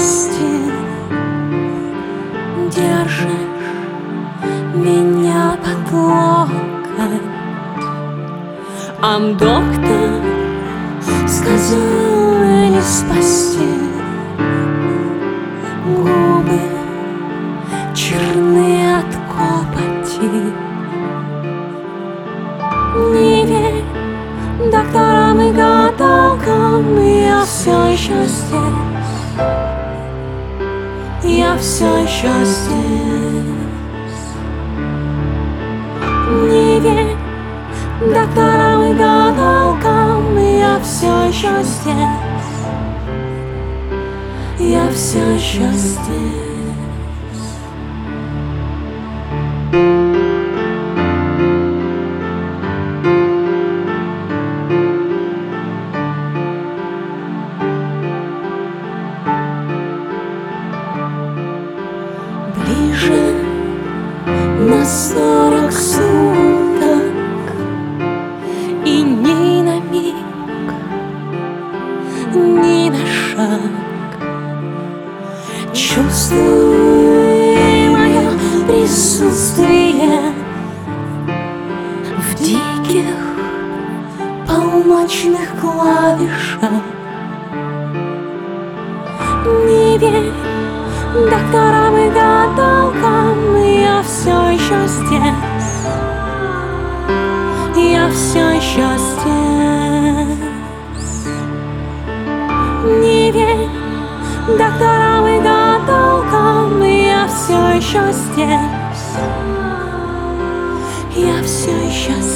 спасти. Держишь меня под локоть, доктор сказал не спасти. Губы черны от копоти. Не верь докторам и гадалкам, я все еще здесь, я все еще здесь. Не верь докторам и гадалкам, я все еще здесь, я все еще здесь. Ближе на 40 суток, и ни на миг, ни на шаг. Чувствуй мое присутствие в диких полночных клавишах. Не верь докторам и гадалкам, я все еще здесь, я все еще здесь. Не верь докторам и гадалкам, я все еще здесь, я все еще здесь.